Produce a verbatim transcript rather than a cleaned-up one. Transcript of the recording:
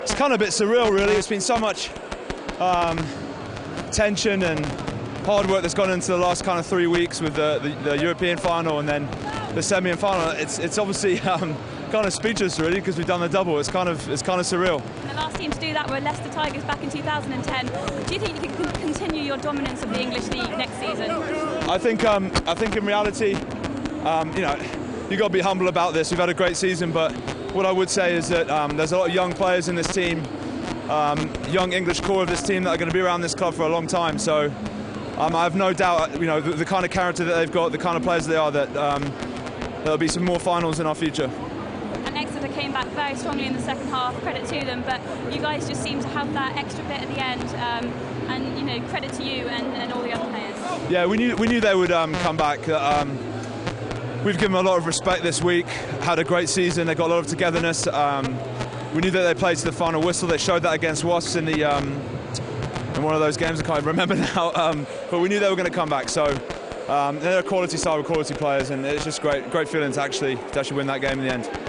It's kind of a bit surreal, really. It's been so much um, tension and hard work that's gone into the last kind of three weeks with the, the, the European final and then the semi and final. It's it's obviously um, kind of speechless, really, because we've done the double. It's kind of it's kind of surreal. The last team to do that were Leicester Tigers back in two thousand ten. Do you think you can continue your dominance of the English League next season? I think um, I think in reality, um, you know, you got to be humble about this. We've had a great season, but what I would say is that um, there's a lot of young players in this team, um, young English core of this team that are going to be around this club for a long time. So um, I have no doubt, you know, the, the kind of character that they've got, the kind of players they are, that um, there'll be some more finals in our future. And Exeter came back very strongly in the second half. Credit to them, but you guys just seem to have that extra bit at the end. Um, and you know, credit to you and, and all the other players. Yeah, we knew we knew they would um, come back. Um, We've given them a lot of respect this week, had a great season, they got a lot of togetherness. Um, we knew that they played to the final whistle. They showed that against Wasps in the um, in one of those games, I can't remember now, um, but we knew they were going to come back. So um, they're a quality side with quality players, and it's just great, great feeling to actually, to actually win that game in the end.